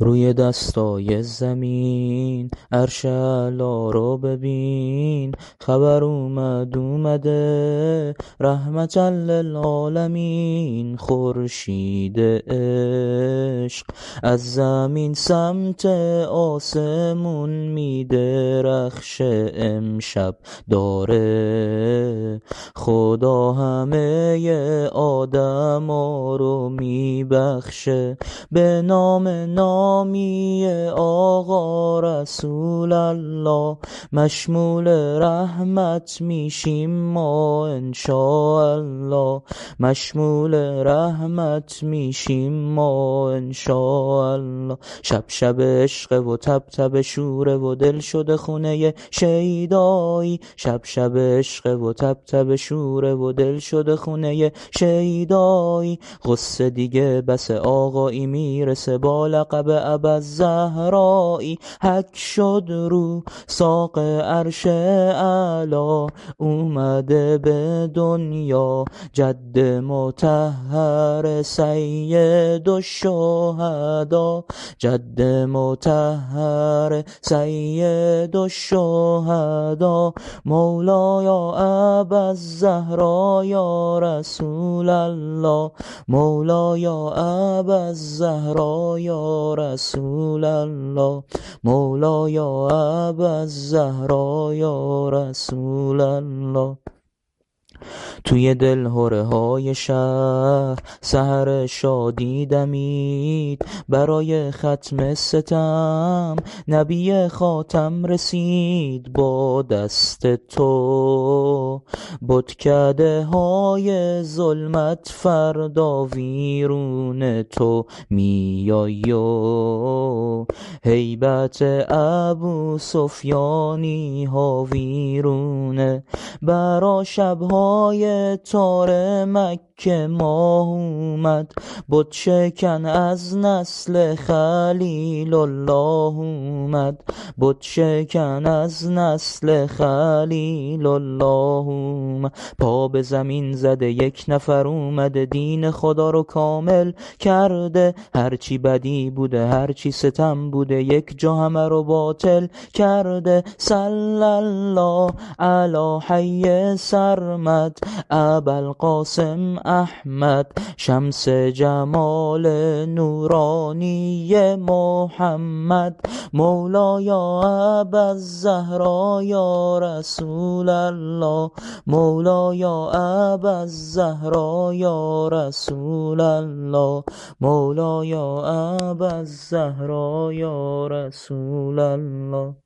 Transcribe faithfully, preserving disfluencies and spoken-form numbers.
روی دستای زمین عرش اعلی رو ببین، خبر اومد اومده رحمتا للعالمین. خورشید عشق از زمین سمت آسمون میدرخشه، امشب داره خدا همه آدما رو میبخشه. به نام نامی آقا رسول الله مشمول رحمت میشیم ما انشاءالله، مشمول رحمت میشیم ما انشاءالله. شب شب عشق و تب تب شوره و دل شده خونه شیدایی، شب شب عشق و تب تب شوره و دل شده خونه شیدایی. غصه دیگه بس آقایی میرسه با لقب ابوالزهرایی، حک شد رو ساق عرش اعلی اومده به دنیا، جد مطهر سید الشهدا، جد مطهر سید الشهدا. مولایا ابوالزهرا یا رسول الله، مولایا ابوالزهرا یا رسول الله، مولایا ابوالزهرا یا رسول الله. توی دل هره های شهر سحر شادی دمید، برای ختم ستم نبی خاتم رسید. با دست تو بتکده های ظلمت فردا ویرون تو میایی و هیبت ابو سفیانی ها ویرونه. برا شبهای تار مکه ماه اومد، بت شکن از نسل خلیل الله اومد، بت شکن از نسل خلیل الله اومد. پا به زمین زده یک نفر اومده دین خدا رو کامل کرده، هرچی بدی بوده هرچی ستم بوده یک جا همه رو باطل کرده. صلی الله علی حی سرمد ابوالقاسم احمد، شمس جمال نورانی محمد. مولایا ابوالزهرا یا رسول الله، مولایا ابوالزهرا یا رسول الله، مولایا ابوالزهرا یا رسول الله.